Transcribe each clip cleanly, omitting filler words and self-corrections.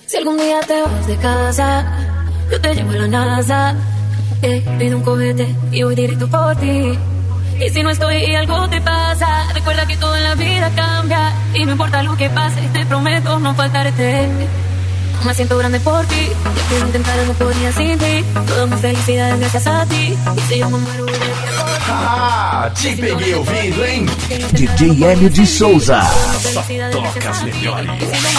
Si algún día te vas de casa, yo te llevo a la NASA. Pido un cohete y voy directo por ti. Y si no estoy y algo te pasa, recuerda que todo en la vida cambia. Y no importa lo que pase, te prometo no faltarte. Me siento grande por ti, ya que lo intentara no podría sin ti. Toda mi felicidad es gracias a ti. Y si yo me muero, Ah, te peguei ouvindo, hein? DJ Hélio de Souza. Só toca as melhores.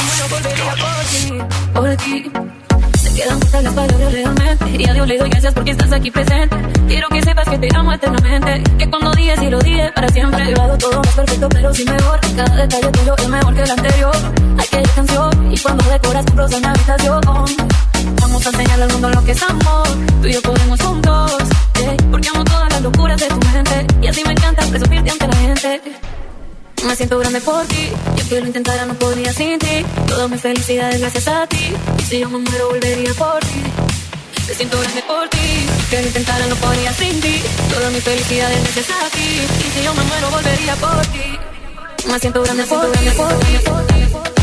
Por ti se quedan cortas las palabras realmente. Y a Dios le doy gracias porque estás aquí presente. Quiero que sepas que te amo eternamente. Que cuando digas y lo dije para siempre. He llevado todo más perfecto pero sí mejor. Cada detalle tuyo es mejor que el anterior. Aquella canción y cuando decoras tu rosa en la habitación. Vamos a enseñarle al mundo lo que es amor. Tú y yo podemos juntos, porque amo todas las locuras de tu mente. Y así me encanta presumirte ante la gente. Me siento grande por ti, yo que lo intentara no podría sin ti. Toda mi felicidad es gracias a ti. Y si yo me muero volvería por ti. Me siento grande por ti, que lo intentara no podría sin ti. Toda mi felicidad es gracias a ti. Y si yo me muero volvería por ti. Me siento grande por ti, por ti.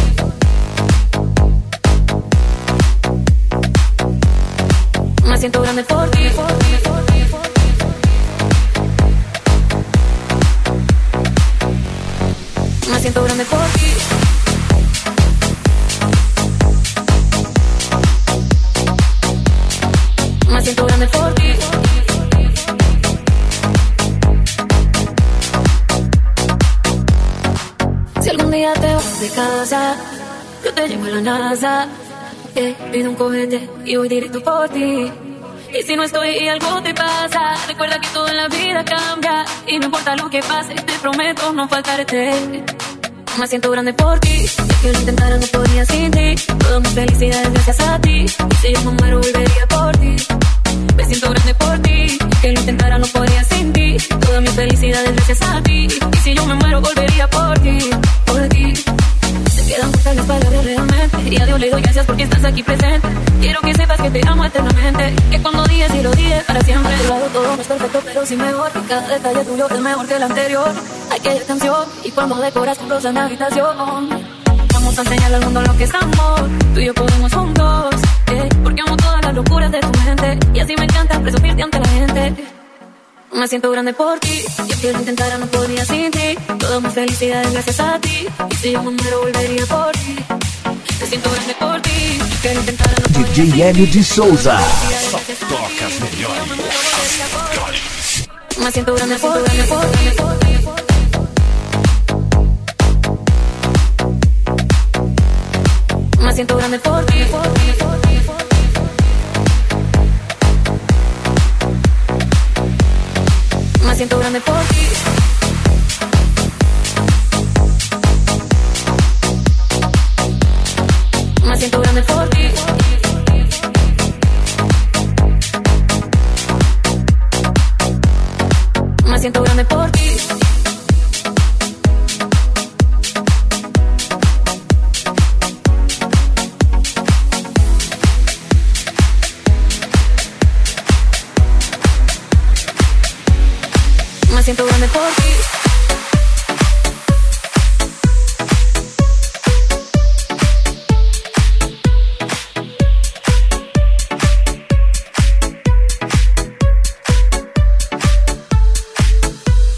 Me siento grande por ti, por ti. Me siento grande por ti. Me siento grande por ti. Si algún día te vas de casa, yo te llevo a la NASA. Pido un cohete y voy directo por ti. Y si no estoy y algo te pasa, recuerda que todo en la vida cambia. Y no importa lo que pase, te prometo no faltarte. Me siento grande por ti, ya que lo intentara no podría sin ti. Toda mi felicidad es gracias a ti. Y si yo me muero volvería por ti. Me siento grande por ti, ya que lo intentara no podría sin ti. Toda mi felicidad es gracias a ti. Y si yo me muero volvería por ti, por ti. Se quedan cortas las palabras realmente. Y a Dios le doy gracias porque estás aquí presente. Quiero que sepas que te amo eternamente. Que cuando digas y lo dije para siempre. He llevado todo no es perfecto pero sí mejor. Y cada detalle tuyo es mejor que el anterior. Aquella canción y cuando decoras tu rosa en la habitación. Vamos a enseñarle al mundo lo que es amor. Tú y yo podemos juntos, porque amo todas las locuras de tu mente. Y así me encanta presumirte ante la gente. Me siento grande por ti, yo que lo intentara no podría sin ti. Toda mi felicidad es gracias a ti. Y si yo me muero volvería por ti. Me siento grande por ti, yo que lo intentara no podría sin ti. DJ Hélio de Souza. Só toca as melhores. Me siento grande por ti, por ti. Me siento grande por ti, por ti. Me siento grande por ti. Me siento grande por ti.